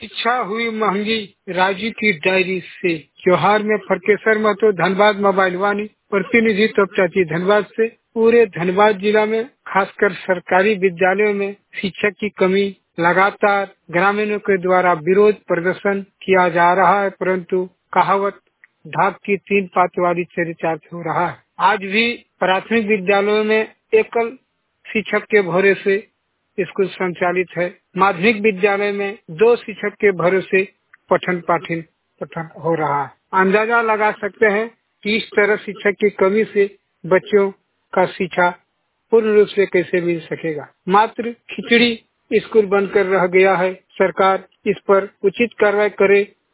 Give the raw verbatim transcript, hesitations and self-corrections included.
शिक्षा हुई महंगी राजू की डायरी से। त्योहार में फरकेसर महतो धनबाद मोबाइल वाणी प्रतिनिधि तपचाची धनबाद से। पूरे धनबाद जिला में खासकर सरकारी विद्यालयों में शिक्षक की कमी लगातार ग्रामीणों के द्वारा विरोध प्रदर्शन किया जा रहा है, परंतु कहावत ढाक की तीन पात वाली चरितार्थ हो रहा है। आज भी प्राथमिक विद्यालयों में एकल शिक्षक के भरोसे स्कूल संचालित है। माध्यमिक विद्यालय में दो शिक्षक के भरोसे पठन पाठन पठन हो रहा है। अंदाजा लगा सकते हैं कि इस तरह शिक्षक की कमी से बच्चों का शिक्षा पूर्ण रूप से कैसे मिल सकेगा। मात्र खिचड़ी स्कूल बनकर रह गया है। सरकार इस पर उचित कार्रवाई करे